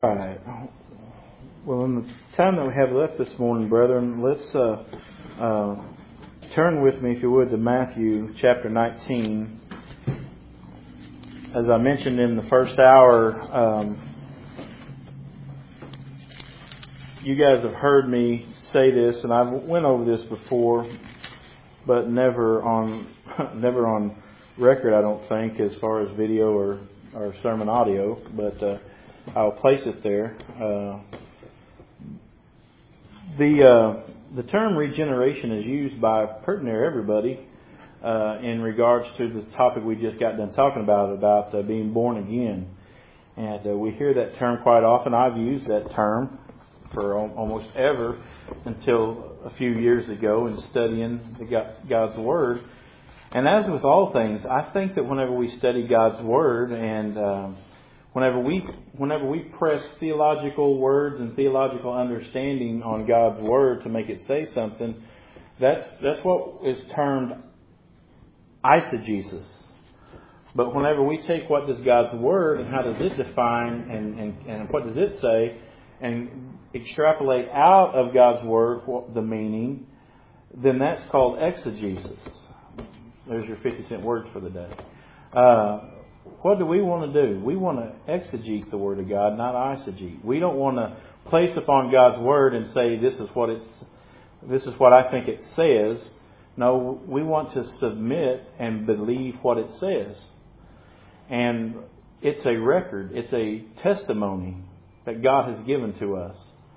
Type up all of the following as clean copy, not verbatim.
All right. Well, in the time that we have left this morning, brethren, let's turn with me, if you would, to Matthew chapter 19. As I mentioned in the first hour, you guys have heard me say this, and I've went over this before, but never on record, I don't think, as far as video or sermon audio, but I'll place it there. The term regeneration is used by pretty near everybody in regards to the topic we just got done talking about being born again. And we hear that term quite often. I've used that term for almost ever until a few years ago in studying God's Word. And as with all things, I think that whenever we study God's Word and whenever we press theological words and theological understanding on God's Word to make it say something, that's what is termed eisegesis. But whenever we take what does God's Word and how does it define and what does it say and extrapolate out of God's Word the meaning, then that's called exegesis. There's your 50-cent words for the day. What do we want to do? We want to exegete the Word of God, not eisegete. We don't want to place upon God's Word and say this is what I think it says. No, we want to submit and believe what it says. And it's a record, it's a testimony that God has given to us.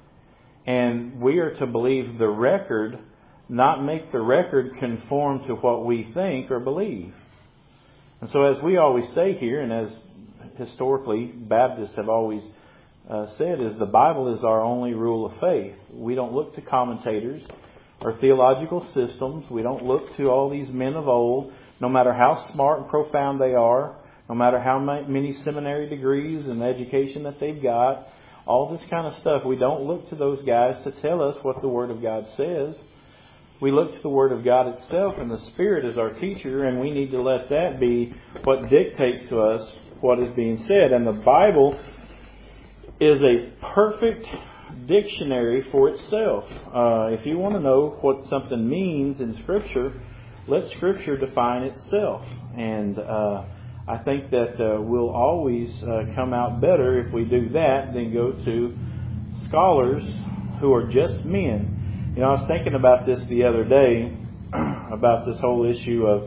And we are to believe the record, not make the record conform to what we think or believe. And so as we always say here, and as historically Baptists have always said, is the Bible is our only rule of faith. We don't look to commentators or theological systems. We don't look to all these men of old, no matter how smart and profound they are, no matter how many seminary degrees and education that they've got, all this kind of stuff. We don't look to those guys to tell us what the Word of God says. We look to the Word of God itself, and the Spirit is our teacher, and we need to let that be what dictates to us what is being said. And the Bible is a perfect dictionary for itself. If you want to know what something means in Scripture, let Scripture define itself. And I think that we'll always come out better if we do that than go to scholars who are just men. You know, I was thinking about this the other day, about this whole issue of,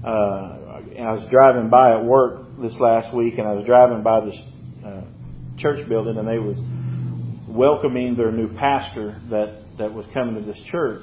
I was driving by at work this last week, and I was driving by this church building, and they was welcoming their new pastor that was coming to this church.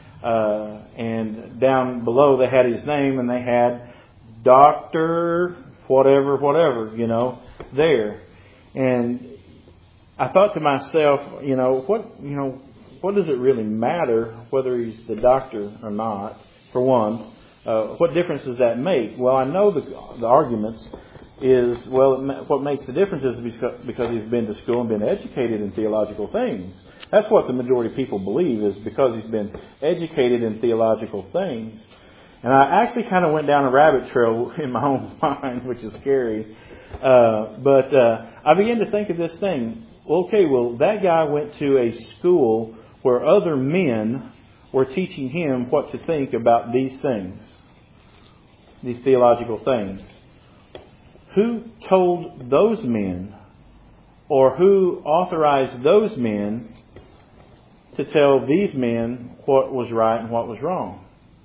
And down below they had his name, and they had Dr. whatever, there. And I thought to myself, what does it really matter whether he's the doctor or not, for one? What difference does that make? Well, I know the arguments is, what makes the difference is because he's been to school and been educated in theological things. That's what the majority of people believe, is because he's been educated in theological things. And I actually kind of went down a rabbit trail in my own mind, which is scary. But I began to think of this thing. Okay, well, that guy went to a school where other men were teaching him what to think about these things, these theological things. Who told those men, or who authorized those men to tell these men what was right and what was wrong?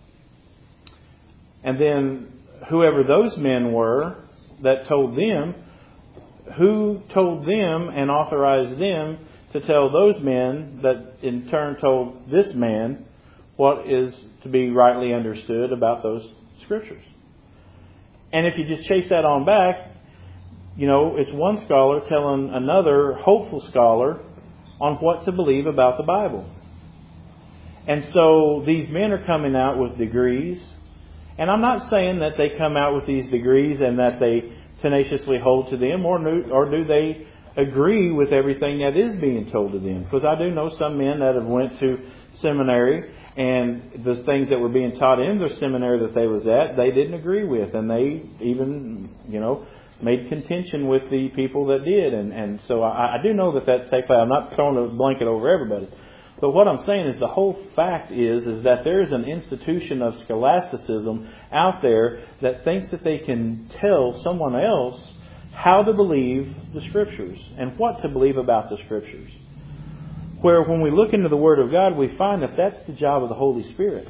And then whoever those men were that told them, who told them and authorized them to tell those men that in turn told this man what is to be rightly understood about those Scriptures? And if you just chase that on back, it's one scholar telling another hopeful scholar on what to believe about the Bible. And so these men are coming out with degrees. And I'm not saying that they come out with these degrees and that they tenaciously hold to them, or do they agree with everything that is being told to them. Because I do know some men that have went to seminary, and the things that were being taught in the seminary that they was at, they didn't agree with. And they even, made contention with the people that did. And so I do know that that's take place. I'm not throwing a blanket over everybody. But what I'm saying is the whole fact is that there is an institution of scholasticism out there that thinks that they can tell someone else how to believe the Scriptures and what to believe about the Scriptures. Where when we look into the Word of God, we find that that's the job of the Holy Spirit.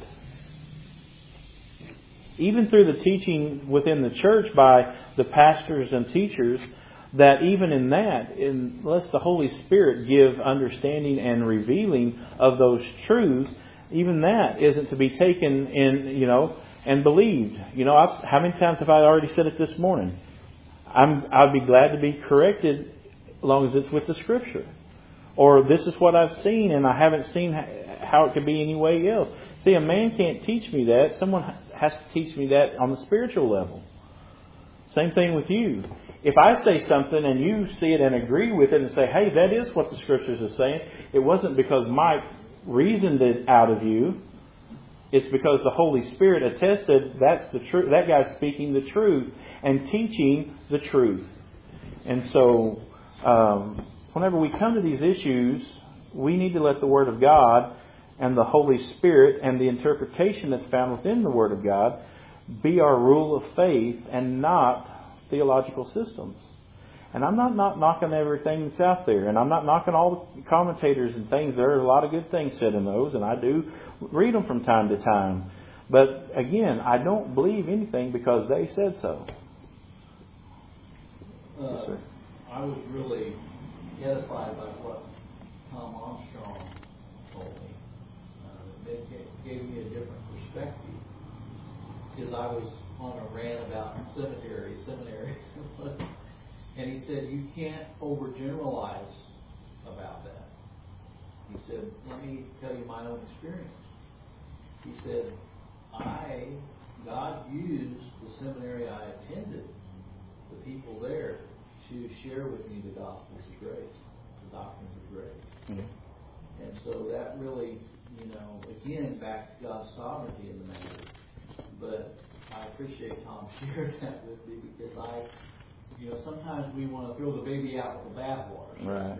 Even through the teaching within the church by the pastors and teachers, that even in that, unless the Holy Spirit give understanding and revealing of those truths, even that isn't to be taken in, and believed. How many times have I already said it this morning? I'd be glad to be corrected as long as it's with the Scripture. Or this is what I've seen and I haven't seen how it could be any way else. See, a man can't teach me that. Someone has to teach me that on the spiritual level. Same thing with you. If I say something and you see it and agree with it and say, hey, that is what the Scriptures are saying, it wasn't because Mike reasoned it out of you. It's because the Holy Spirit attested that's the truth. That guy's speaking the truth and teaching the truth. And so, whenever we come to these issues, we need to let the Word of God and the Holy Spirit and the interpretation that's found within the Word of God be our rule of faith and not theological systems. And I'm not knocking everything that's out there. And I'm not knocking all the commentators and things. There are a lot of good things said in those. And I do read them from time to time. But again, I don't believe anything because they said so. Yes, sir. I was really edified by what Tom Armstrong told me. It gave me a different perspective. Because I was on a rant about seminary. And he said, you can't overgeneralize about that. He said, let me tell you my own experience. He said, God used the seminary I attended, the people there, to share with me the gospels of grace, the doctrines of grace. Mm-hmm. And so that really, again, back to God's sovereignty in the matter. But I appreciate Tom sharing that with me because sometimes we want to throw the baby out with the bathwater.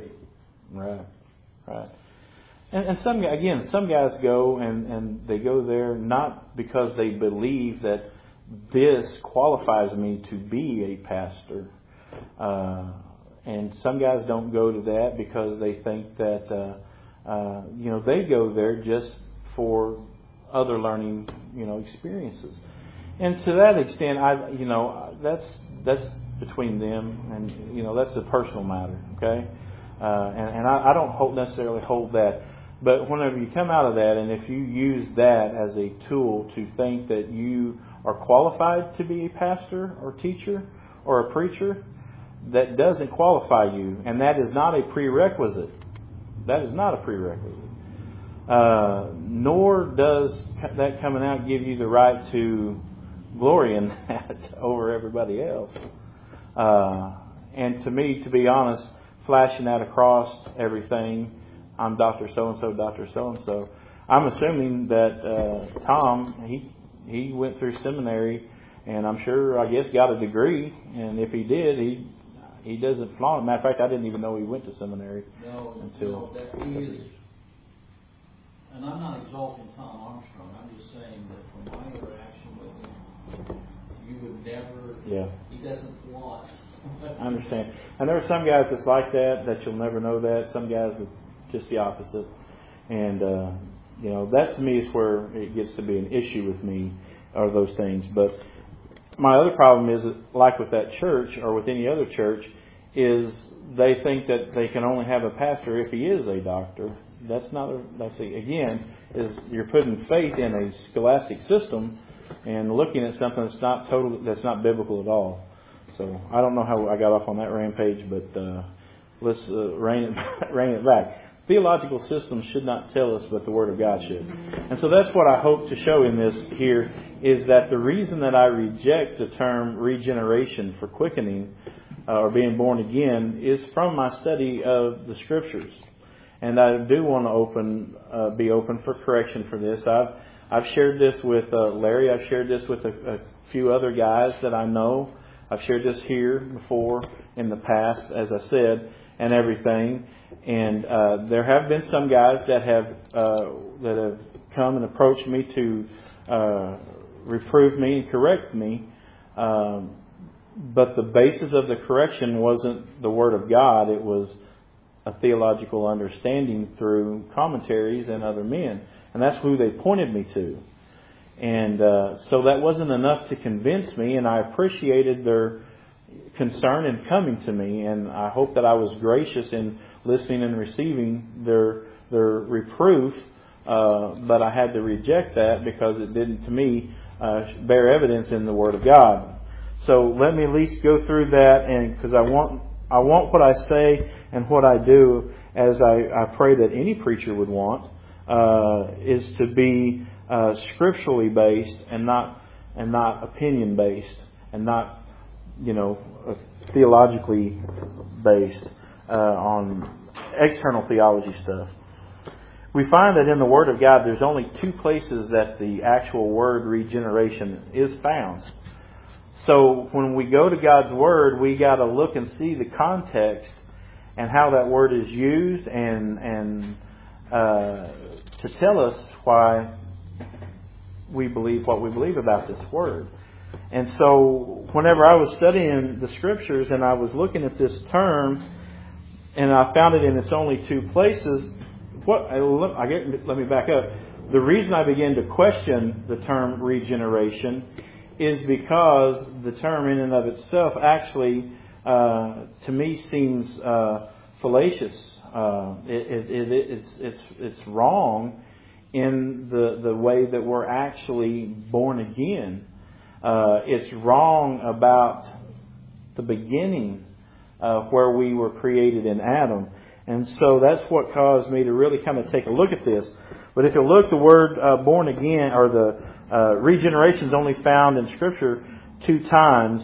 Right. And some guys go and they go there not because they believe that this qualifies me to be a pastor. And some guys don't go to that because they think that they go there just for other learning experiences. And to that extent, that's between them, and that's a personal matter, okay? And I don't necessarily hold that. But whenever you come out of that, and if you use that as a tool to think that you are qualified to be a pastor or teacher or a preacher, that doesn't qualify you, and that is not a prerequisite. That is not a prerequisite. Nor does that coming out give you the right to glory in that over everybody else. And to me, to be honest, flashing that across everything, I'm Dr. So-and-so, Dr. So-and-so. I'm assuming that Tom, he went through seminary, and I'm sure, got a degree. And if he did, he doesn't flaunt it. Matter of fact, I didn't even know he went to seminary. No, that he is. And I'm not exalting Tom Armstrong. I'm just saying that from my interaction with him, you would never. Yeah. He doesn't flaunt. I understand. And there are some guys that's like that you'll never know that. Some guys are just the opposite. And, that to me is where it gets to be an issue with me, are those things. But my other problem is, like with that church or with any other church, is they think that they can only have a pastor if he is a doctor. Again, you're putting faith in a scholastic system and looking at something that's not biblical at all. So I don't know how I got off on that rampage, but let's rein it back. Theological systems should not tell us, but the Word of God should. And so that's what I hope to show in this here, is that the reason that I reject the term regeneration for quickening or being born again is from my study of the Scriptures. And I do want to be open for correction for this. I've shared this with Larry. I've shared this with a few other guys that I know I've shared this here before in the past, as I said, and everything. And there have been some guys that have come and approached me to reprove me and correct me. But the basis of the correction wasn't the Word of God. It was a theological understanding through commentaries and other men. And that's who they pointed me to. And so that wasn't enough to convince me, and I appreciated their concern in coming to me, and I hope that I was gracious in listening and receiving their reproof, but I had to reject that because it didn't, to me, bear evidence in the Word of God. So let me at least go through that, and because I want what I say and what I do, as I pray that any preacher would want, is to be scripturally based and not opinion based and not theologically based on external theology stuff. We find that in the Word of God there's only two places that the actual word regeneration is found. So when we go to God's Word, we got to look and see the context and how that word is used and to tell us why we believe what we believe about this word. And so whenever I was studying the Scriptures and I was looking at this term and I found it in its only two places, let me back up. The reason I began to question the term regeneration is because the term in and of itself actually, to me, seems fallacious. It's wrong in the way that we're actually born again. It's wrong about the beginning where we were created in Adam. And so that's what caused me to really kind of take a look at this. But if you look, the word born again, or the regeneration, is only found in Scripture 2 times.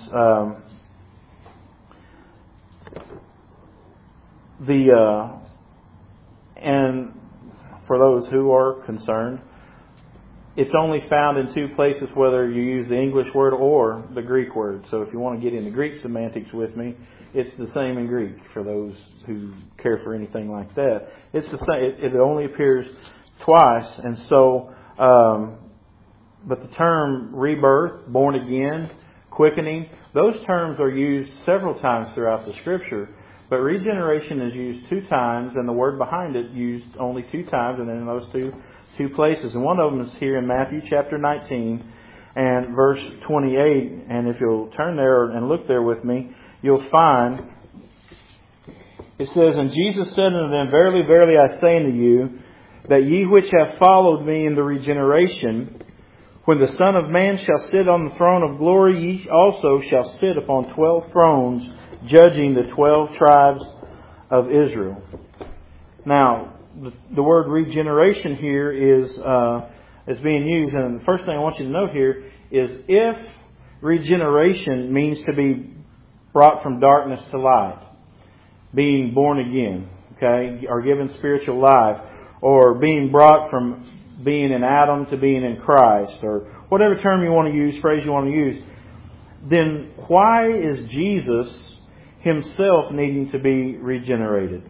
And for those who are concerned, it's only found in 2 places, whether you use the English word or the Greek word. So if you want to get into Greek semantics with me, it's the same in Greek for those who care for anything like that. It's the same. It only appears twice. And so, but the term rebirth, born again, quickening, those terms are used several times throughout the Scripture. But regeneration is used 2 times, and the word behind it used only 2 times, and in those two places. And one of them is here in Matthew chapter 19 and verse 28. And if you'll turn there and look there with me, you'll find it says, "And Jesus said unto them, Verily, verily, I say unto you, that ye which have followed me in the regeneration, when the Son of Man shall sit on the throne of glory, ye also shall sit upon 12 thrones, judging the 12 tribes of Israel." Now, the word regeneration here is being used, and the first thing I want you to note here is if regeneration means to be brought from darkness to light, being born again, okay, or given spiritual life, or being brought from being in Adam to being in Christ, or whatever term you want to use, phrase you want to use, then why is Jesus Himself needing to be regenerated?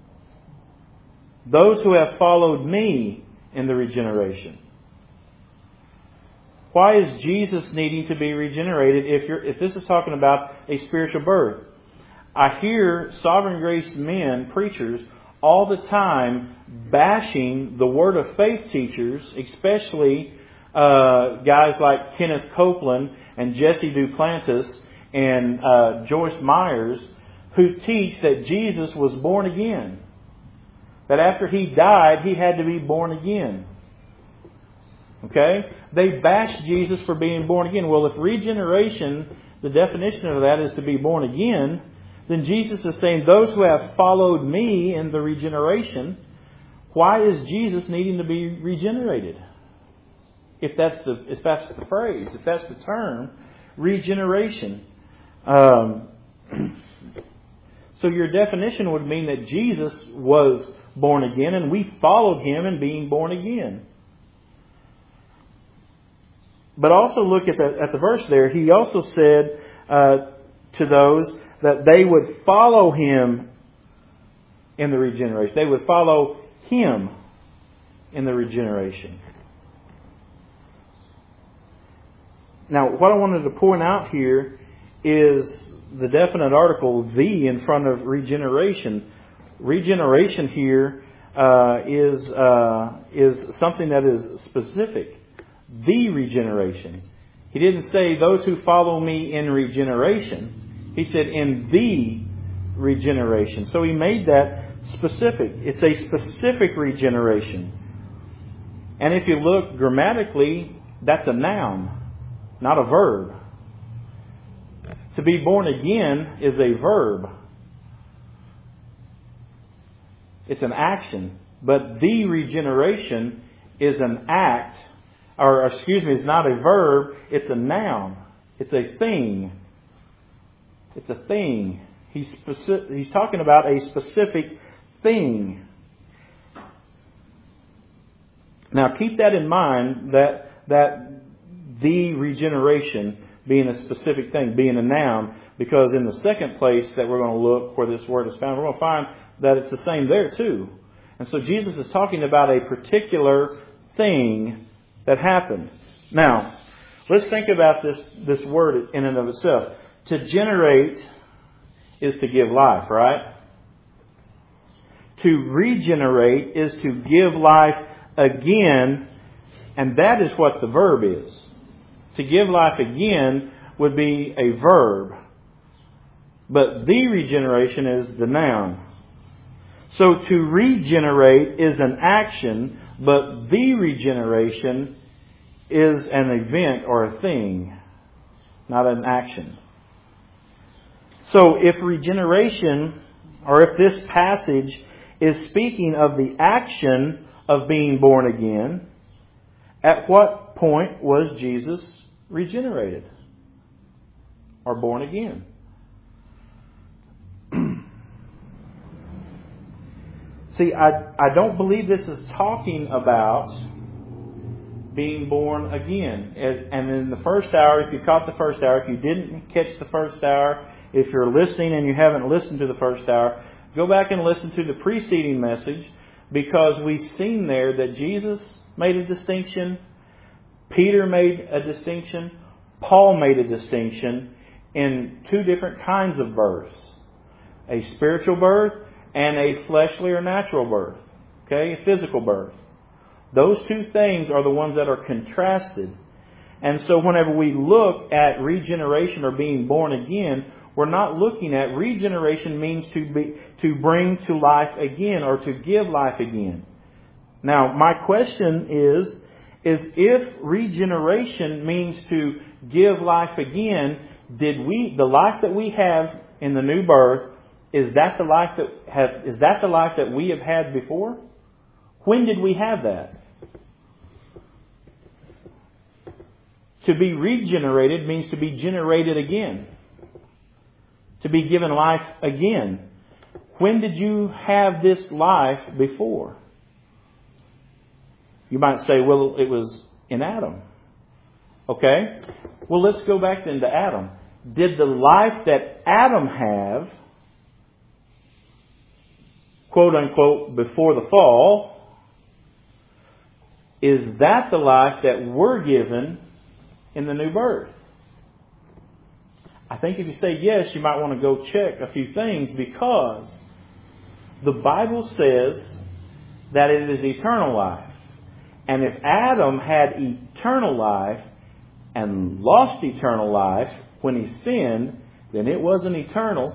Those who have followed me in the regeneration. Why is Jesus needing to be regenerated if this is talking about a spiritual birth? I hear Sovereign Grace men, preachers, all the time bashing the Word of Faith teachers, especially guys like Kenneth Copeland and Jesse Duplantis and Joyce Myers, who teach that Jesus was born again. That after He died, He had to be born again. Okay? They bash Jesus for being born again. Well, if regeneration, the definition of that is to be born again, then Jesus is saying, those who have followed me in the regeneration, why is Jesus needing to be regenerated? If that's the phrase, if that's the term, regeneration. So your definition would mean that Jesus was born again and we followed Him in being born again. But also look at the verse there. He also said to those that they would follow Him in the regeneration. They would follow Him in the regeneration. Now, what I wanted to point out here is the definite article "the" in front of regeneration. Regeneration here is something that is specific. The regeneration. He didn't say those who follow me in regeneration. He said in the regeneration. So He made that specific. It's a specific regeneration. And if you look grammatically, that's a noun, not a verb. To be born again is a verb. It's an action. But the regeneration is an act. It's not a verb. It's a noun. It's a thing. It's a thing. He's talking about a specific thing. Now keep that in mind, that the regeneration being a specific thing, being a noun, because in the second place that we're going to look where this word is found, we're going to find that it's the same there too. And so Jesus is talking about a particular thing that happened. Now, let's think about this word in and of itself. To generate is to give life, right? To regenerate is to give life again, and that is what the verb is. To give life again would be a verb, but the regeneration is the noun. So to regenerate is an action, but the regeneration is an event or a thing, not an action. So if regeneration, or if this passage is speaking of the action of being born again, at what point was Jesus regenerated or born again? See, I don't believe this is talking about being born again. And in the first hour, if you caught the first hour, if you didn't catch the first hour, if you're listening and you haven't listened to the first hour, go back and listen to the preceding message, because we've seen there that Jesus made a distinction, Peter made a distinction, Paul made a distinction in two different kinds of births. A spiritual birth and a fleshly or natural birth. Okay, a physical birth. Those two things are the ones that are contrasted. And so whenever we look at regeneration or being born again, we're not looking at regeneration means to bring to life again or to give life again. Now, my question is if regeneration means to give life again, the life that we have in the new birth, is that the life that we have had before? When did we have that? To be regenerated means to be generated again. To be given life again. When did you have this life before? You might say, well, it was in Adam. Okay? Well, let's go back then to Adam. Did the life that Adam have, quote unquote, before the fall, is that the life that we're given in the new birth? I think if you say yes, you might want to go check a few things, because the Bible says that it is eternal life. And if Adam had eternal life and lost eternal life when he sinned, then it wasn't eternal.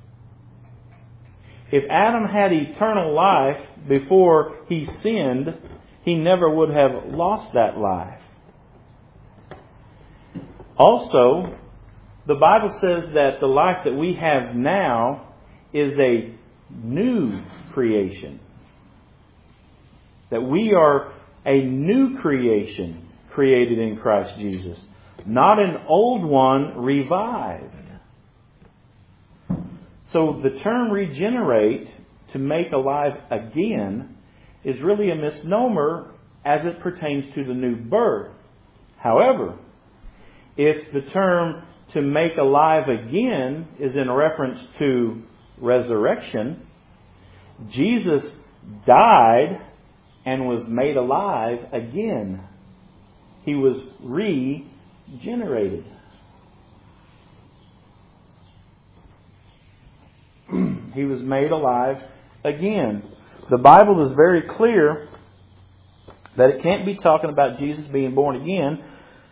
If Adam had eternal life before he sinned, he never would have lost that life. Also, the Bible says that the life that we have now is a new creation. That we are a new creation created in Christ Jesus. Not an old one revived. So the term regenerate, to make alive again, is really a misnomer as it pertains to the new birth. However, if the term to make alive again is in reference to resurrection. Jesus died and was made alive again. He was regenerated. He was made alive again. The Bible is very clear that it can't be talking about Jesus being born again.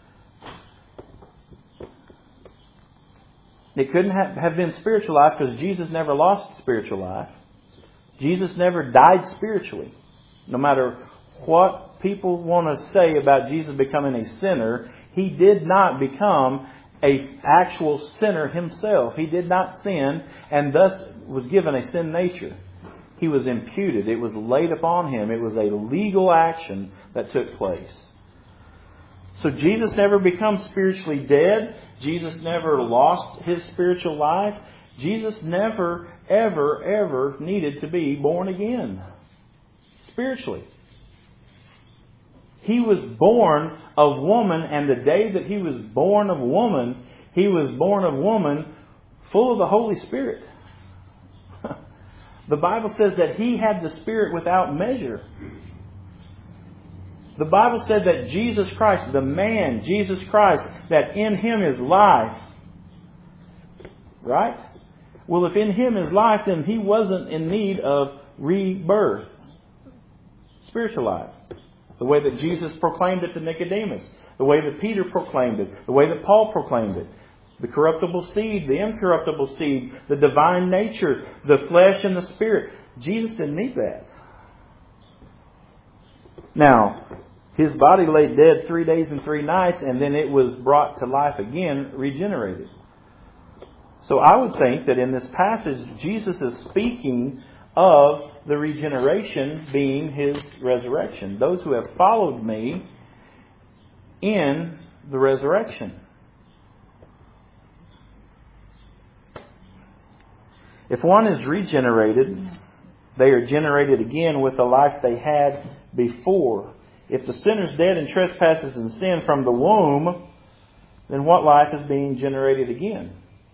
It couldn't have been spiritual life because Jesus never lost spiritual life. Jesus never died spiritually. No matter what people want to say about Jesus becoming a sinner, He did not become an actual sinner Himself. He did not sin and thus was given a sin nature. He was imputed. It was laid upon Him. It was a legal action that took place. So Jesus never becomes spiritually dead. Jesus never lost His spiritual life. Jesus never, ever, ever needed to be born again. Spiritually. He was born of woman, and the day that He was born of woman, He was born of woman full of the Holy Spirit. The Bible says that He had the Spirit without measure. The Bible said that Jesus Christ, the man, Jesus Christ, that in Him is life. Right? Well, if in Him is life, then He wasn't in need of rebirth. Spiritual life. The way that Jesus proclaimed it to Nicodemus. The way that Peter proclaimed it. The way that Paul proclaimed it. The corruptible seed, the incorruptible seed, the divine nature, the flesh and the spirit. Jesus didn't need that. Now, His body lay dead 3 days and 3 nights, and then it was brought to life again, regenerated. So I would think that in this passage, Jesus is speaking of the regeneration being His resurrection. Those who have followed me in the resurrection. If one is regenerated, they are generated again with the life they had before. If the sinner's dead in trespasses and sin from the womb, then what life is being generated again?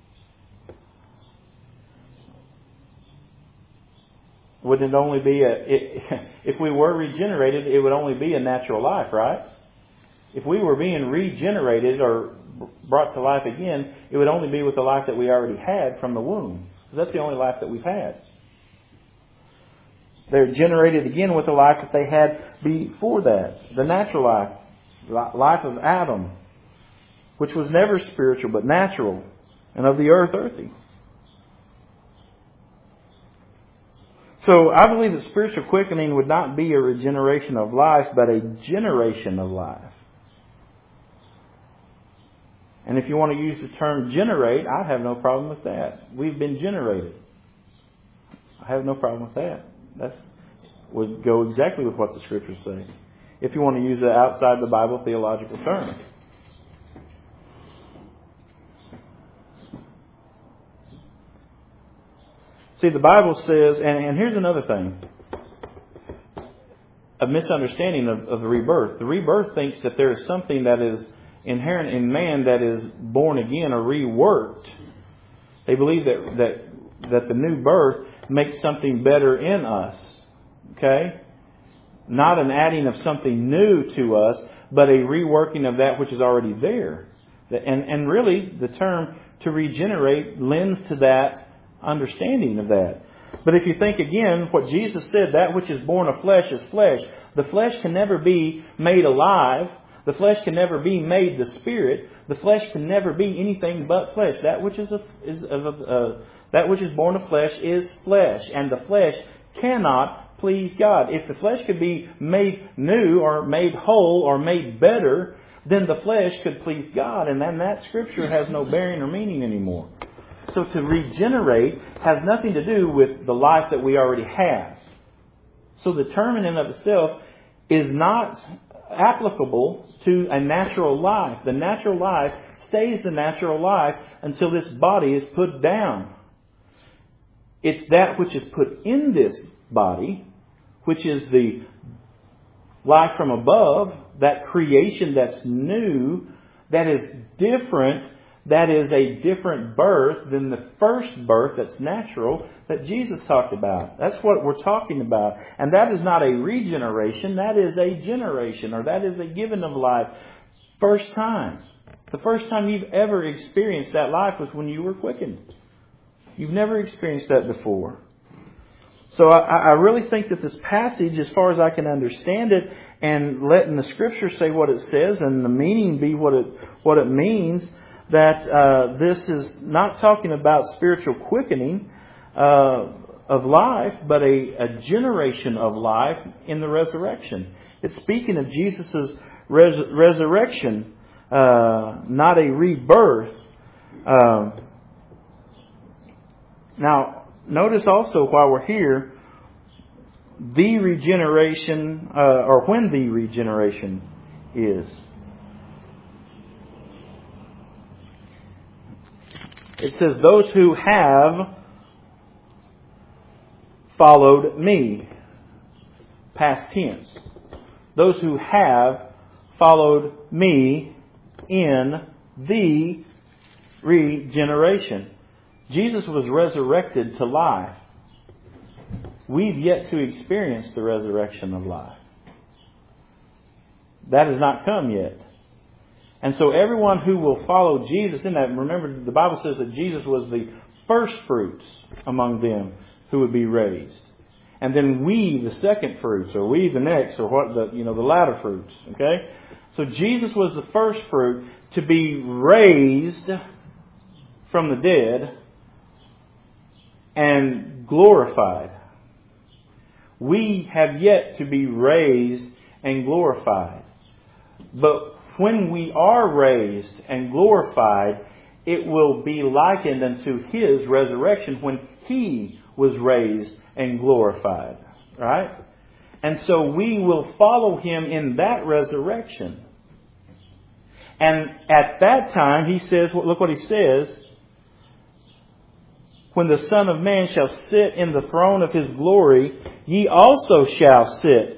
Wouldn't it only be if we were regenerated, it would only be a natural life, right? If we were being regenerated or brought to life again, it would only be with the life that we already had from the womb. Because that's the only life that we've had. They're generated again with the life that they had before that. The natural life. Life of Adam. Which was never spiritual but natural. And of the earth, earthy. So I believe that spiritual quickening would not be a regeneration of life, but a generation of life. And if you want to use the term generate, I have no problem with that. We've been generated. I have no problem with that. That would go exactly with what the Scriptures say. If you want to use an outside the Bible theological term. See, the Bible says, and here's another thing. A misunderstanding of the rebirth. The rebirth thinks that there is something that is inherent in man that is born again or reworked. They believe that the new birth makes something better in us. Okay? Not an adding of something new to us, but a reworking of that which is already there. And really, the term to regenerate lends to that understanding of that. But if you think again, what Jesus said, that which is born of flesh is flesh. The flesh can never be made alive. The flesh can never be made the spirit. The flesh can never be anything but flesh. That which is born of flesh is flesh, and the flesh cannot please God. If the flesh could be made new or made whole or made better, then the flesh could please God, and then that Scripture has no bearing or meaning anymore. So to regenerate has nothing to do with the life that we already have. So the term in and of itself is not applicable to a natural life. The natural life stays the natural life until this body is put down. It's that which is put in this body, which is the life from above, that creation that's new, that is different that is a different birth than the first birth that's natural that Jesus talked about. That's what we're talking about. And that is not a regeneration, that is a generation, or that is a giving of life. First time. The first time you've ever experienced that life was when you were quickened. You've never experienced that before. So I really think that this passage, as far as I can understand it, and letting the Scripture say what it says and the meaning be what it means, that this is not talking about spiritual quickening of life, but a generation of life in the resurrection. It's speaking of Jesus' resurrection, not a rebirth. Now, notice also while we're here, the regeneration, or when the regeneration is. It says, those who have followed me. Past tense. Those who have followed me in the regeneration. Jesus was resurrected to life. We've yet to experience the resurrection of life. That has not come yet. And so everyone who will follow Jesus in that, remember the Bible says that Jesus was the first fruits among them who would be raised. And then we, the second fruits, or we, the next, or what the latter fruits. Okay? So Jesus was the first fruit to be raised from the dead and glorified. We have yet to be raised and glorified. But when we are raised and glorified, it will be likened unto His resurrection when He was raised and glorified. Right? And so we will follow Him in that resurrection. And at that time, He says, look what He says, when the Son of Man shall sit in the throne of His glory, ye also shall sit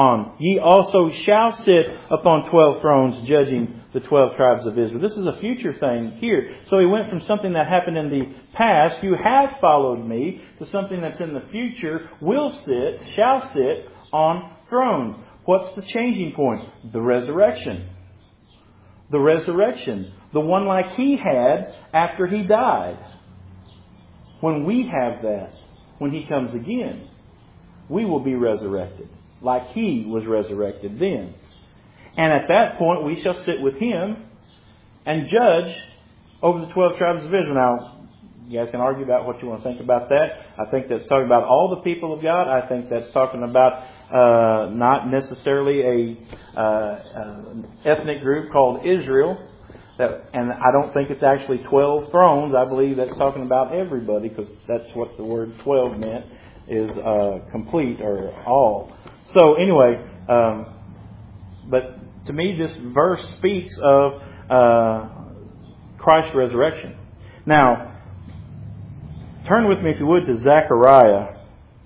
upon 12 thrones, judging the 12 tribes of Israel. This is a future thing here. So He went from something that happened in the past, you have followed me, to something that's in the future, shall sit on thrones. What's the changing point? The resurrection. The resurrection. The one like He had after He died. When we have that, when He comes again, we will be resurrected like He was resurrected then. And at that point, we shall sit with Him and judge over the 12 tribes of Israel. Now, you guys can argue about what you want to think about that. I think that's talking about all the people of God. I think that's talking about not necessarily an ethnic group called Israel. And I don't think it's actually 12 thrones. I believe that's talking about everybody, because that's what the word 12 meant, is complete or all. So anyway, but to me this verse speaks of Christ's resurrection. Now, turn with me, if you would, to Zechariah.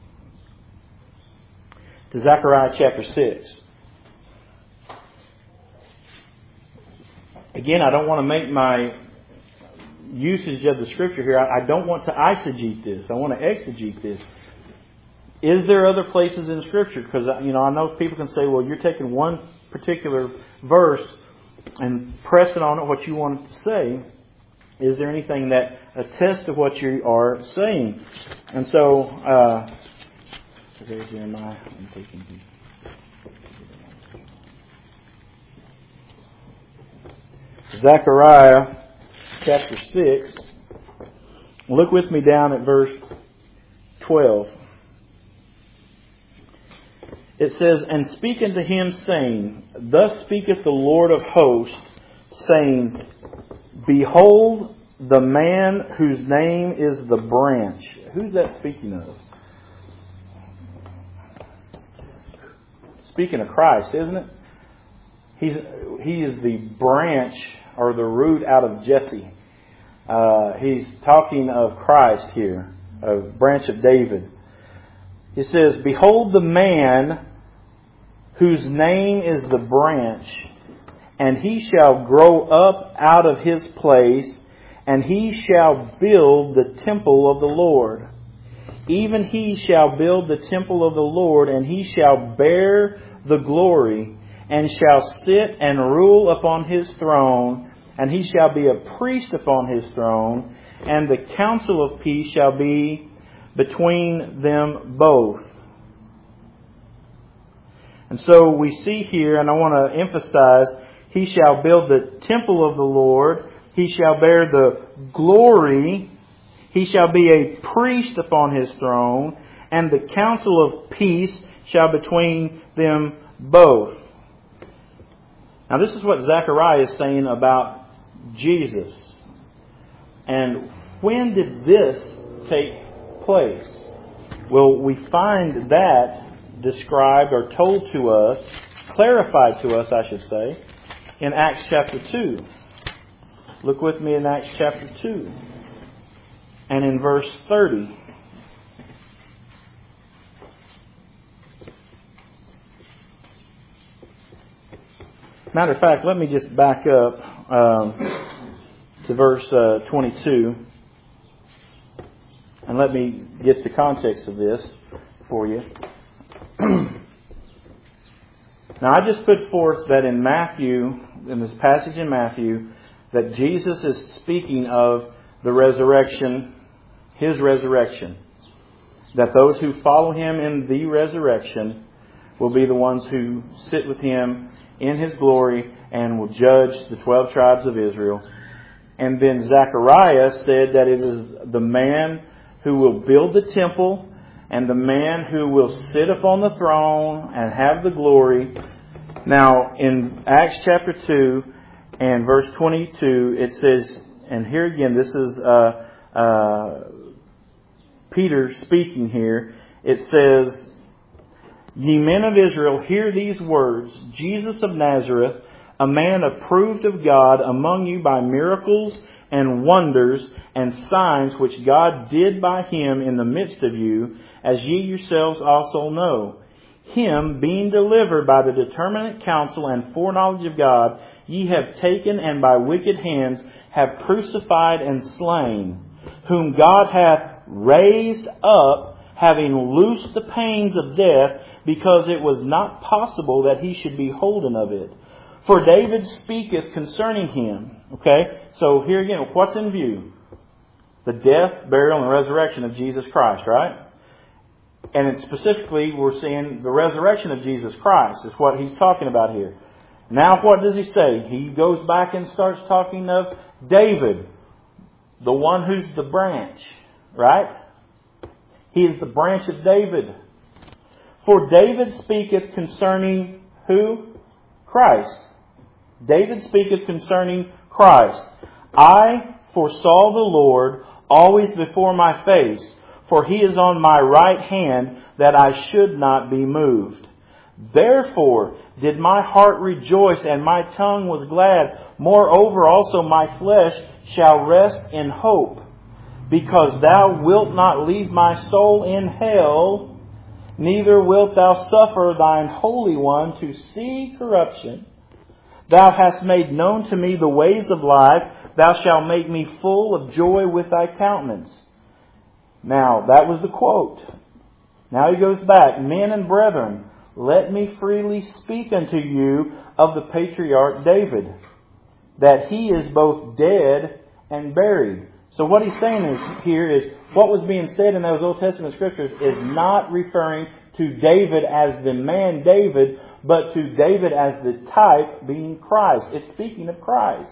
To Zechariah chapter 6. Again, I don't want to make my usage of the Scripture here. I don't want to eisegete this. I want to exegete this. Is there other places in Scripture? Because I know people can say, well, you're taking one particular verse and pressing on it what you want it to say. Is there anything that attests to what you are saying? And so, there's Jeremiah. I'm taking these. Zechariah chapter 6. Look with me down at verse 12. It says, and speak unto him, saying, thus speaketh the Lord of hosts, saying, behold the man whose name is the branch. Who's that speaking of? Speaking of Christ, isn't it? He is the branch or the root out of Jesse. He's talking of Christ here, a branch of David. He says, behold the man whose name is the branch, and he shall grow up out of his place, and he shall build the temple of the Lord. Even he shall build the temple of the Lord, and he shall bear the glory, and shall sit and rule upon his throne, and he shall be a priest upon his throne, and the counsel of peace shall be between them both. And so we see here, and I want to emphasize, he shall build the temple of the Lord, he shall bear the glory, he shall be a priest upon his throne, and the counsel of peace shall between them both. Now this is what Zechariah is saying about Jesus. And when did this take place? Well, we find that described or told to us, clarified to us, I should say, in Acts chapter 2. Look with me in Acts chapter 2 and in verse 30. Matter of fact, let me just back up to verse 22 and let me get the context of this for you. Now, I just put forth that in Matthew, in this passage in Matthew, that Jesus is speaking of the resurrection, His resurrection. That those who follow Him in the resurrection will be the ones who sit with Him in His glory and will judge the 12 tribes of Israel. And then Zechariah said that it is the man who will build the temple and the man who will sit upon the throne and have the glory. Now, in Acts chapter 2 and verse 22, it says, and here again, this is Peter speaking here. It says, "Ye men of Israel, hear these words. Jesus of Nazareth, a man approved of God among you by miracles and wonders and signs which God did by Him in the midst of you, as ye yourselves also know. Him, being delivered by the determinate counsel and foreknowledge of God, ye have taken and by wicked hands have crucified and slain, whom God hath raised up, having loosed the pains of death, because it was not possible that He should be holden of it. For David speaketh concerning Him." Okay, so here again, what's in view? The death, burial, and resurrection of Jesus Christ, right? And specifically, we're seeing the resurrection of Jesus Christ is what he's talking about here. Now what does he say? He goes back and starts talking of David, the one who's the branch, right? He is the branch of David. For David speaketh concerning who? Christ. David speaketh concerning Christ. I foresaw the Lord always before my face, for He is on my right hand, that I should not be moved. Therefore did my heart rejoice, and my tongue was glad. Moreover also my flesh shall rest in hope, because Thou wilt not leave my soul in hell, neither wilt Thou suffer Thine Holy One to see corruption. Thou hast made known to me the ways of life. Thou shalt make me full of joy with Thy countenance. Now, that was the quote. Now he goes back. Men and brethren, let me freely speak unto you of the patriarch David, that he is both dead and buried. So what he's saying here is what was being said in those Old Testament scriptures is not referring to David as the man David, but to David as the type being Christ. It's speaking of Christ.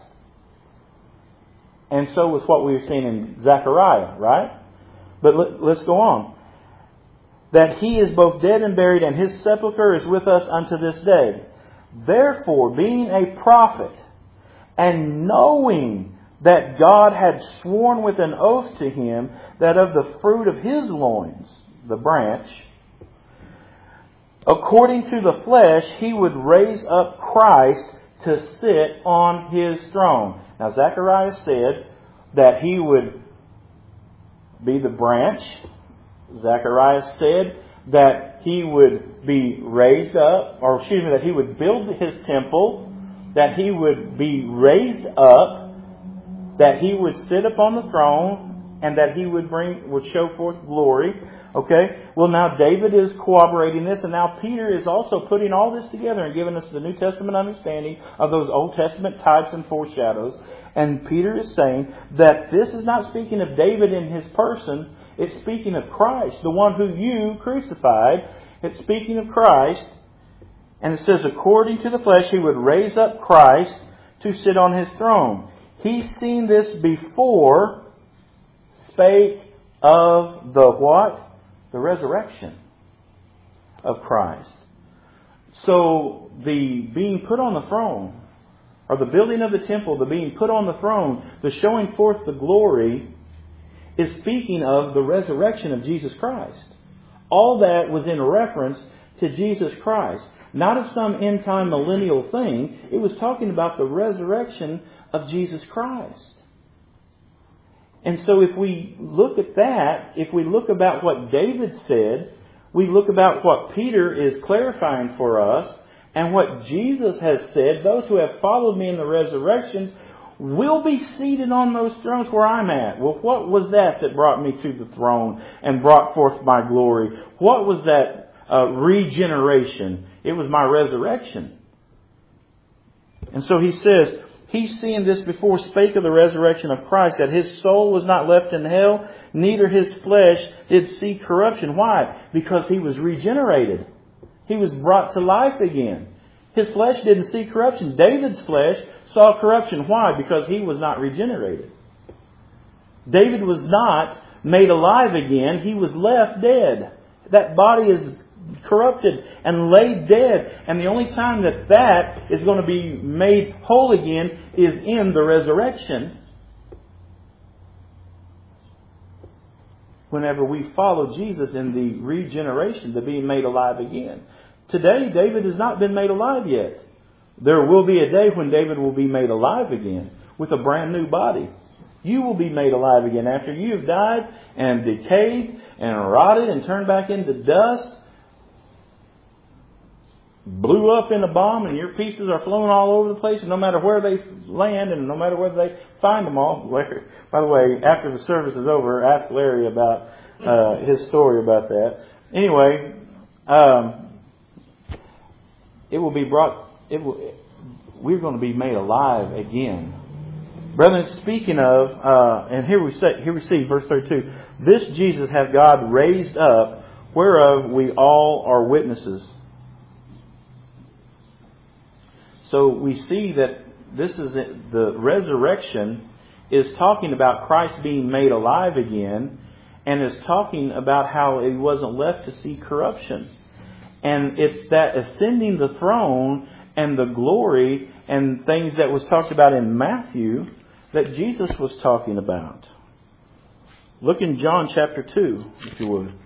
And so was what we were seeing in Zechariah, right? But let's go on. That he is both dead and buried, and his sepulchre is with us unto this day. Therefore, being a prophet, and knowing that God had sworn with an oath to him that of the fruit of his loins, the branch, according to the flesh, he would raise up Christ to sit on his throne. Now, Zechariah said that he would be the branch. Zechariah said that he would be raised up, that he would build his temple, that he would be raised up, that He would sit upon the throne and that He would show forth glory. Okay? Well, now David is corroborating this, and now Peter is also putting all this together and giving us the New Testament understanding of those Old Testament types and foreshadows. And Peter is saying that this is not speaking of David in his person. It's speaking of Christ, the one who you crucified. It's speaking of Christ. And it says, according to the flesh, He would raise up Christ to sit on His throne. He's seen this before, spake of the what? The resurrection of Christ. So the being put on the throne, or the building of the temple, the being put on the throne, the showing forth the glory, is speaking of the resurrection of Jesus Christ. All that was in reference to Jesus Christ. Not of some end-time millennial thing. It was talking about the resurrection of Jesus Christ. And so if we look at that, if we look about what David said, we look about what Peter is clarifying for us, and what Jesus has said, those who have followed me in the resurrections will be seated on those thrones where I'm at. Well, what was that brought me to the throne and brought forth my glory? What was that regeneration? It was my resurrection. And so he says, He's seeing this before, spake of the resurrection of Christ, that His soul was not left in hell, neither His flesh did see corruption. Why? Because He was regenerated. He was brought to life again. His flesh didn't see corruption. David's flesh saw corruption. Why? Because he was not regenerated. David was not made alive again. He was left dead. That body is corrupted and laid dead. And the only time that is going to be made whole again is in the resurrection. Whenever we follow Jesus in the regeneration, the being made alive again. Today, David has not been made alive yet. There will be a day when David will be made alive again with a brand new body. You will be made alive again after you have died and decayed and rotted and turned back into dust. Blew up in a bomb and your pieces are flown all over the place, and no matter where they land and no matter whether they find them all. By the way, after the service is over, ask Larry about his story about that. Anyway, it will be brought. We're going to be made alive again, brethren. Speaking of, and here we see verse 32. This Jesus hath God raised up, whereof we all are witnesses. So we see that this is the resurrection is talking about Christ being made alive again, and is talking about how He wasn't left to see corruption. And it's that ascending the throne and the glory and things that was talked about in Matthew that Jesus was talking about. Look in John chapter 2, if you would.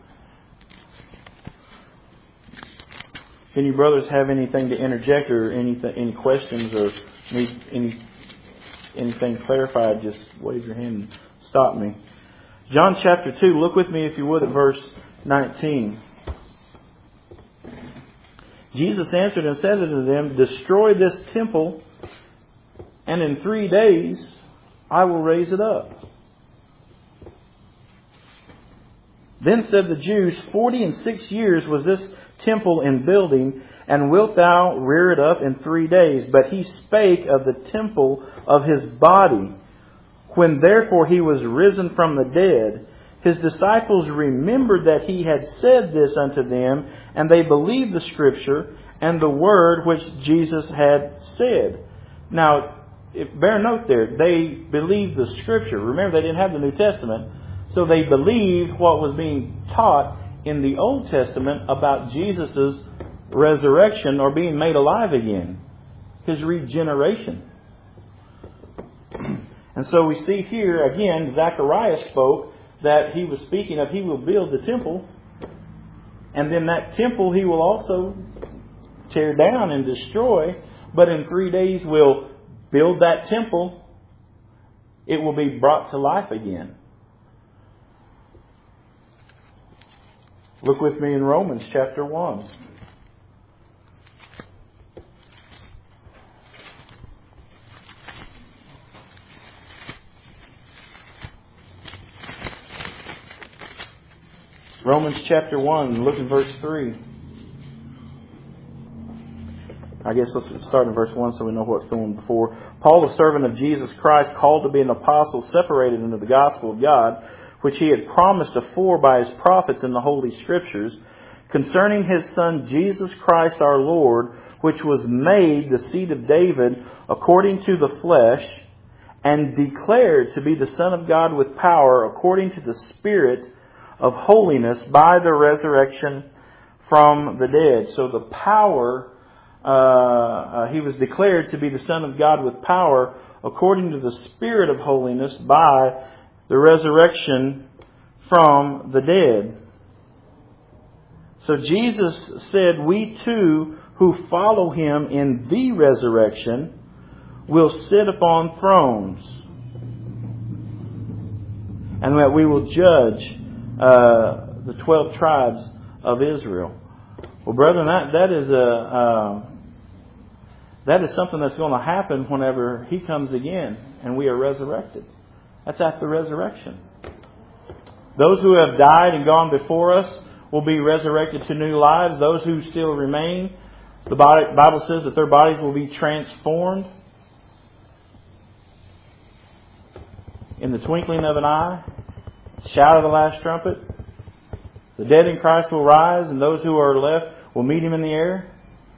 If any brothers have anything to interject or any questions or need anything clarified, just wave your hand and stop me. John chapter 2, look with me if you would at verse 19. Jesus answered and said unto them, destroy this temple, and in 3 days I will raise it up. Then said the Jews, 46 years was this temple in building, and wilt thou rear it up in 3 days? But He spake of the temple of His body. When therefore He was risen from the dead, His disciples remembered that He had said this unto them, and they believed the Scripture and the word which Jesus had said. Now, bear note there, they believed the Scripture. Remember, they didn't have the New Testament, so they believed what was being taught in the Old Testament about Jesus' resurrection or being made alive again. His regeneration. And so we see here, again, Zechariah spoke that he was speaking of He will build the temple. And then that temple He will also tear down and destroy. But in 3 days will build that temple. It will be brought to life again. Look with me in Romans chapter 1. Romans chapter 1, look at verse 3. I guess let's start in verse 1 so we know what's going before. Paul, the servant of Jesus Christ, called to be an apostle, separated into the gospel of God, which he had promised afore by his prophets in the Holy Scriptures, concerning his Son Jesus Christ our Lord, which was made the seed of David according to the flesh, and declared to be the Son of God with power according to the Spirit of holiness by the resurrection from the dead. So the power, he was declared to be the Son of God with power according to the Spirit of holiness by the resurrection from the dead. So Jesus said, we too who follow Him in the resurrection will sit upon thrones, and that we will judge the 12 tribes of Israel. Well, brethren, that is something that's going to happen whenever He comes again and we are resurrected. That's at the resurrection. Those who have died and gone before us will be resurrected to new lives. Those who still remain, the Bible says that their bodies will be transformed in the twinkling of an eye, shout of the last trumpet. The dead in Christ will rise, and those who are left will meet Him in the air.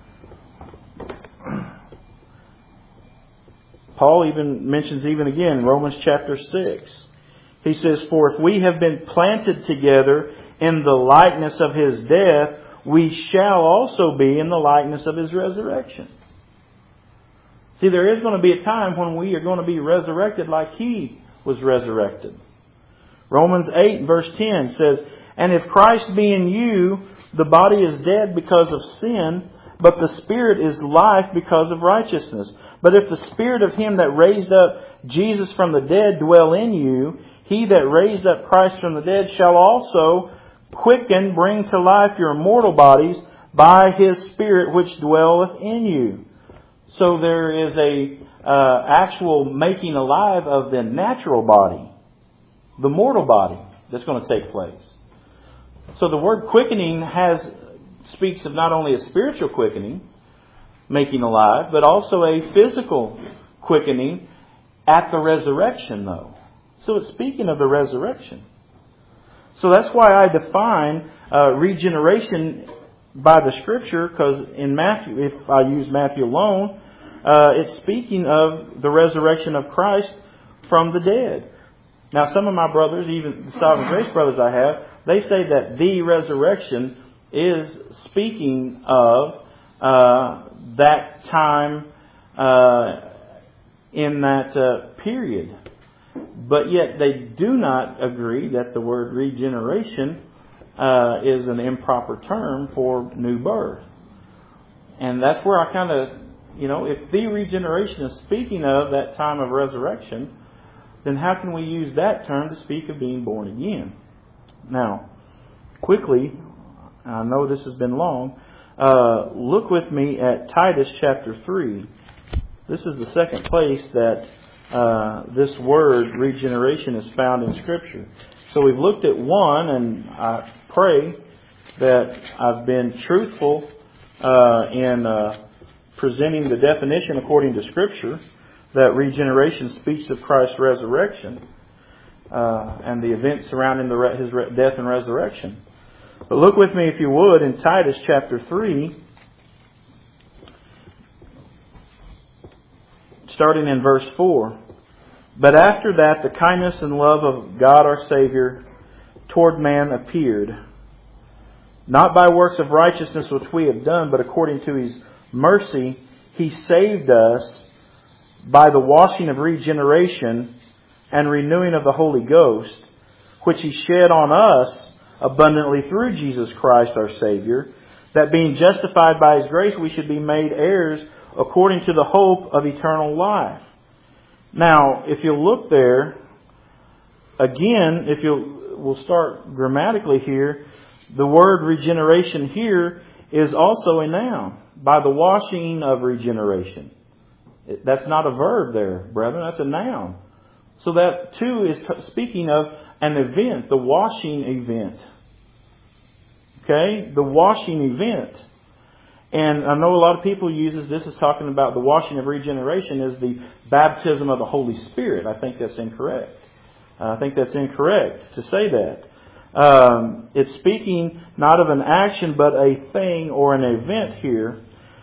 Paul even mentions again in Romans chapter 6. He says, for if we have been planted together in the likeness of His death, we shall also be in the likeness of His resurrection. See, there is going to be a time when we are going to be resurrected like He was resurrected. Romans 8 verse 10 says, and if Christ be in you, the body is dead because of sin, but the Spirit is life because of righteousness. But if the Spirit of Him that raised up Jesus from the dead dwell in you, He that raised up Christ from the dead shall also quicken, bring to life your mortal bodies by His Spirit which dwelleth in you. So there is a actual making alive of the natural body, the mortal body that's going to take place. So the word quickening speaks of not only a spiritual quickening, making alive, but also a physical quickening at the resurrection, though. So it's speaking of the resurrection. So that's why I define regeneration by the Scripture, because in Matthew, if I use Matthew alone, it's speaking of the resurrection of Christ from the dead. Now, some of my brothers, even the Sovereign Grace brothers I have, they say that the resurrection is speaking of that time in that period. But yet they do not agree that the word regeneration is an improper term for new birth. And that's where I kind of, if the regeneration is speaking of that time of resurrection, then how can we use that term to speak of being born again? Now, quickly, I know this has been long, look with me at Titus chapter 3. This is the second place that this word regeneration is found in Scripture. So we've looked at one, and I pray that I've been truthful in presenting the definition according to Scripture, that regeneration speaks of Christ's resurrection and the events surrounding His death and resurrection. But look with me, if you would, in Titus chapter 3, starting in verse 4. But after that, the kindness and love of God our Savior toward man appeared, not by works of righteousness which we have done, but according to His mercy, He saved us by the washing of regeneration and renewing of the Holy Ghost, which He shed on us abundantly through Jesus Christ our Savior, that being justified by His grace, we should be made heirs according to the hope of eternal life. Now, if you look there, again, we'll start grammatically here, the word regeneration here is also a noun, by the washing of regeneration. That's not a verb there, brethren, that's a noun. So that too is speaking of an event, the washing event. Okay? The washing event. And I know a lot of people use this as talking about the washing of regeneration as the baptism of the Holy Spirit. I think that's incorrect. I think that's incorrect to say that. It's speaking not of an action but a thing or an event here.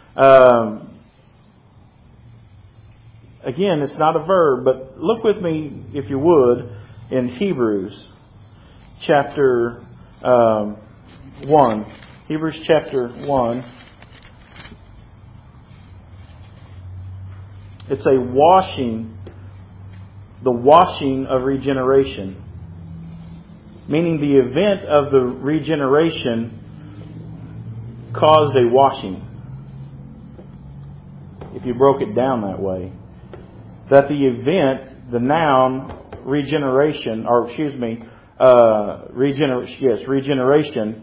Again, it's not a verb, but look with me, if you would, in Hebrews chapter 1. Hebrews chapter 1. It's a washing, the washing of regeneration. Meaning the event of the regeneration caused a washing. If you broke it down that way. That the event, the noun, regeneration, regeneration,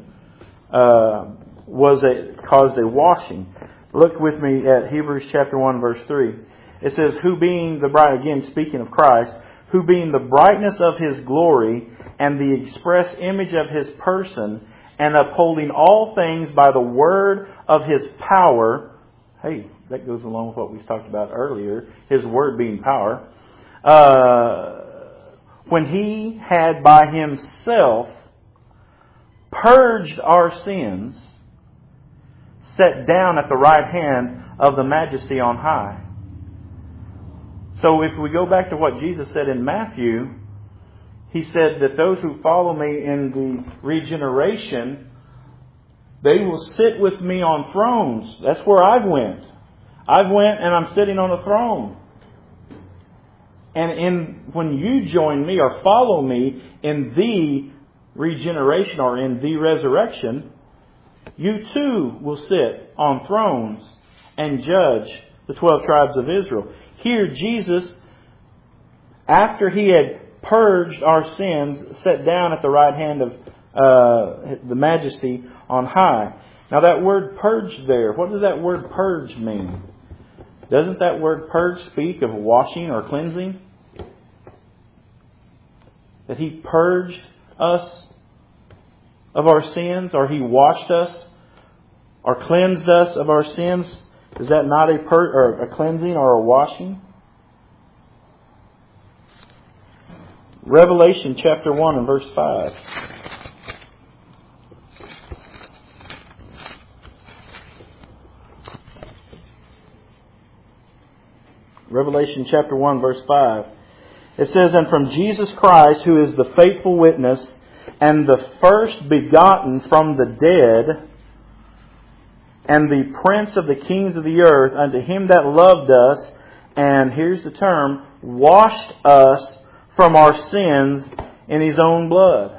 caused a washing. Look with me at Hebrews chapter 1 verse 3. It says, who being the bright, again speaking of Christ, who being the brightness of His glory and the express image of His person, and upholding all things by the word of His power. Hey, that goes along with what we talked about earlier, His word being power. When He had by Himself purged our sins, sat down at the right hand of the Majesty on high. So if we go back to what Jesus said in Matthew, He said that those who follow me in the regeneration, they will sit with me on thrones. That's where I've went. I've went and I'm sitting on a throne. And when you join me or follow me in the regeneration or in the resurrection, you too will sit on thrones and judge the 12 tribes of Israel. Here Jesus, after He had purged our sins, sat down at the right hand of the Majesty on high. Now that word purge there, what does that word purge mean? Doesn't that word purge speak of washing or cleansing? That He purged us of our sins, or He washed us, or cleansed us of our sins? Is that not a cleansing or a washing? Revelation chapter 1 and verse 5. Revelation chapter 1 verse 5. It says, and from Jesus Christ, who is the faithful witness and the first begotten from the dead, and the prince of the kings of the earth, unto Him that loved us, and here's the term, washed us from our sins in His own blood.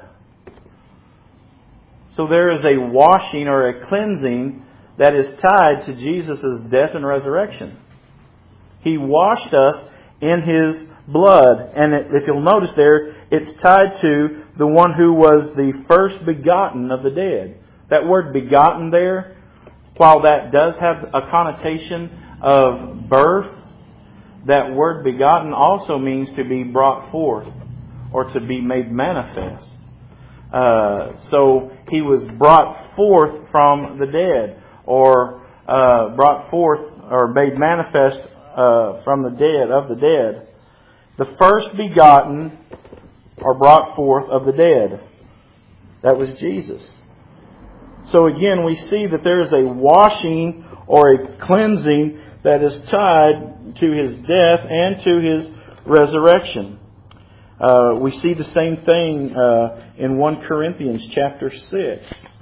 So there is a washing or a cleansing that is tied to Jesus' death and resurrection. He washed us in His blood. And if you'll notice there, it's tied to the one who was the first begotten of the dead. That word begotten there, while that does have a connotation of birth, that word begotten also means to be brought forth or to be made manifest. So He was brought forth from the dead, or brought forth or made manifest from the dead, of the dead. The first begotten or brought forth of the dead. That was Jesus. So again, we see that there is a washing or a cleansing that is tied to His death and to His resurrection. We see the same thing in 1 Corinthians chapter 6.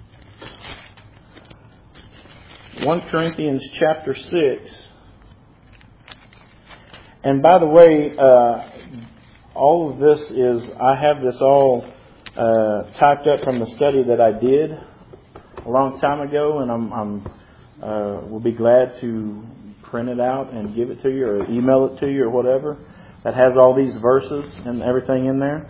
1 Corinthians chapter 6. And by the way, all of this is, I have this all typed up from the study that I did a long time ago, and will be glad to print it out and give it to you, or email it to you, or whatever. That has all these verses and everything in there,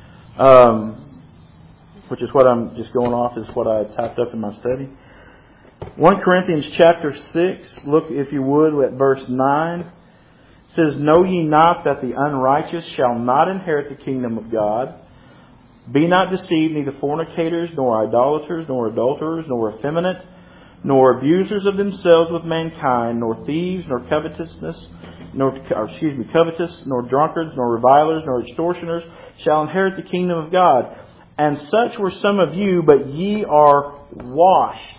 which is what I'm just going off, is what I typed up in my study. 1 Corinthians chapter 6, look if you would at verse 9. It says, know ye not that the unrighteous shall not inherit the kingdom of God? Be not deceived, neither fornicators, nor idolaters, nor adulterers, nor effeminate, nor abusers of themselves with mankind, nor thieves, nor covetous, nor drunkards, nor revilers, nor extortioners shall inherit the kingdom of God. And such were some of you, but ye are washed.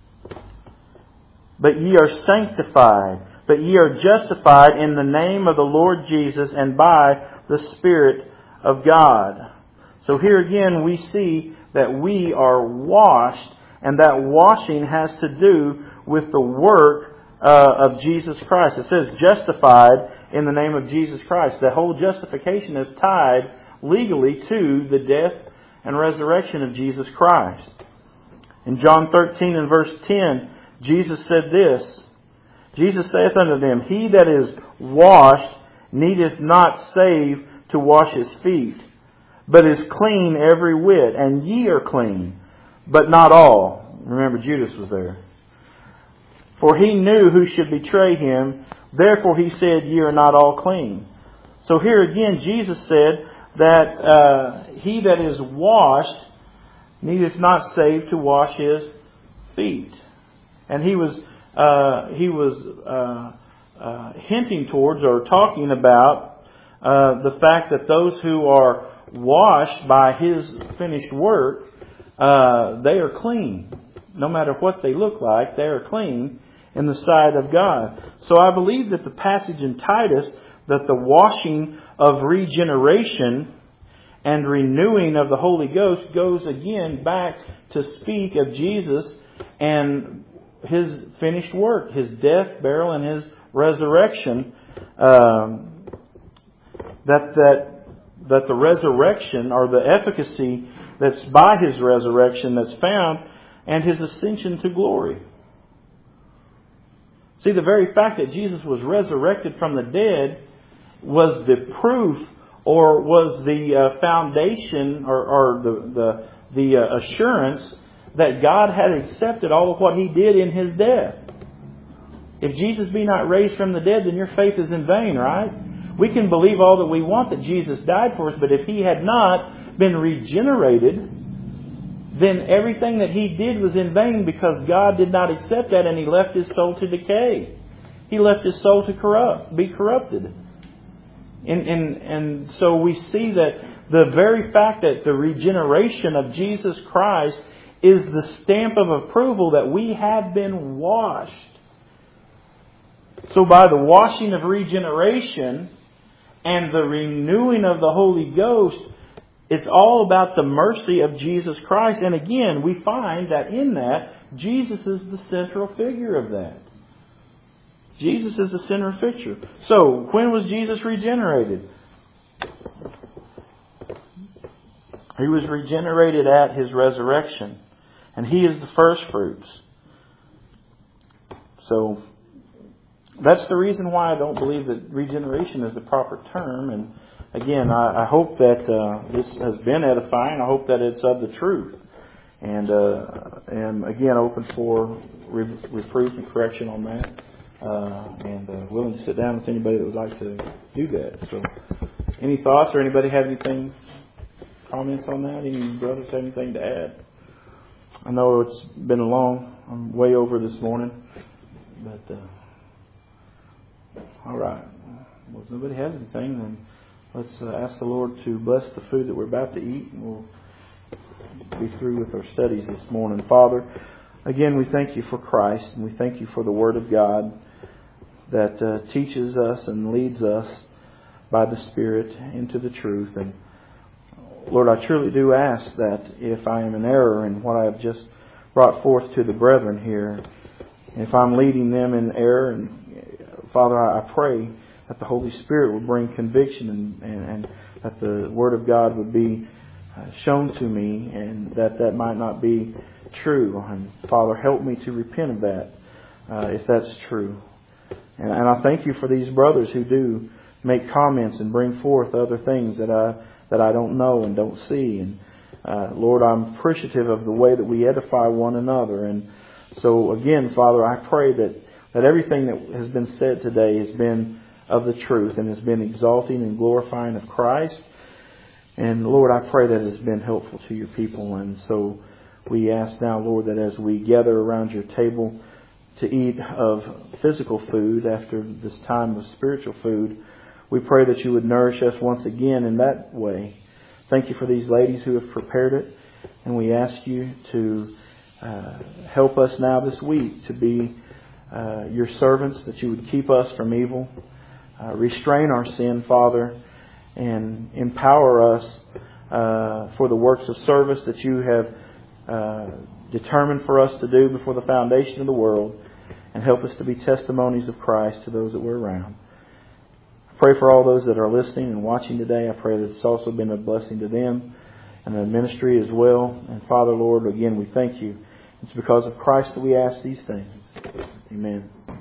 But ye are sanctified. But ye are justified in the name of the Lord Jesus and by the Spirit of God. So here again we see that we are washed, and that washing has to do with the work of Jesus Christ. It says justified in the name of Jesus Christ. The whole justification is tied legally to the death and resurrection of Jesus Christ. In John 13 and verse 10, Jesus said this, Jesus saith unto them, He that is washed needeth not save to wash his feet, but is clean every whit, and ye are clean, but not all. Remember, Judas was there. For he knew who should betray him, therefore he said, Ye are not all clean. So here again, Jesus said that he that is washed needeth not save to wash his feet. And he was hinting towards or talking about the fact that those who are washed by His finished work, they are clean. No matter what they look like, they are clean in the sight of God. So I believe that the passage in Titus, that the washing of regeneration and renewing of the Holy Ghost goes again back to speak of Jesus and His finished work, His death, burial, and His resurrection. That the resurrection, or the efficacy that's by His resurrection that's found, and His ascension to glory. See, the very fact that Jesus was resurrected from the dead was the proof, or was the foundation, or the assurance that God had accepted all of what He did in His death. If Jesus be not raised from the dead, then your faith is in vain, right? We can believe all that we want that Jesus died for us, but if He had not been regenerated, then everything that He did was in vain, because God did not accept that, and He left His soul to decay. He left His soul to be corrupted. And so we see that the very fact that the regeneration of Jesus Christ is the stamp of approval that we have been washed. So by the washing of regeneration and the renewing of the Holy Ghost, it's all about the mercy of Jesus Christ. And again, we find that in that, Jesus is the central figure of that. Jesus is the center figure. So, when was Jesus regenerated? He was regenerated at His resurrection. And He is the first fruits. So, that's the reason why I don't believe that regeneration is the proper term. And again, I hope that this has been edifying. I hope that it's of the truth. And again, open for reproof and correction on that. And willing to sit down with anybody that would like to do that. So, any thoughts, or anybody have anything, comments on that? Any brothers have anything to add? I know it's been I'm way over this morning, but all right. Well, if nobody has anything, then let's ask the Lord to bless the food that we're about to eat, and we'll be through with our studies this morning. Father, again, we thank You for Christ, and we thank You for the Word of God that teaches us and leads us by the Spirit into the truth. And Lord, I truly do ask that if I am in error in what I have just brought forth to the brethren here, if I'm leading them in error, and Father, I pray that the Holy Spirit would bring conviction, and that the Word of God would be shown to me, and that might not be true. And Father, help me to repent of that if that's true. And I thank You for these brothers who do make comments and bring forth other things that I don't know and don't see. And Lord, I'm appreciative of the way that we edify one another. And so again, Father, I pray that everything that has been said today has been of the truth and has been exalting and glorifying of Christ. And Lord, I pray that it has been helpful to your people. And so we ask now, Lord, that as we gather around your table to eat of physical food after this time of spiritual food, we pray that you would nourish us once again in that way. Thank you for these ladies who have prepared it. And we ask you to help us now this week to be your servants, that you would keep us from evil, restrain our sin, Father, and empower us for the works of service that you have determined for us to do before the foundation of the world, and help us to be testimonies of Christ to those that we're around. I pray for all those that are listening and watching today. I pray that it's also been a blessing to them and the ministry as well. And Father, Lord, again, we thank you. It's because of Christ that we ask these things. Amen.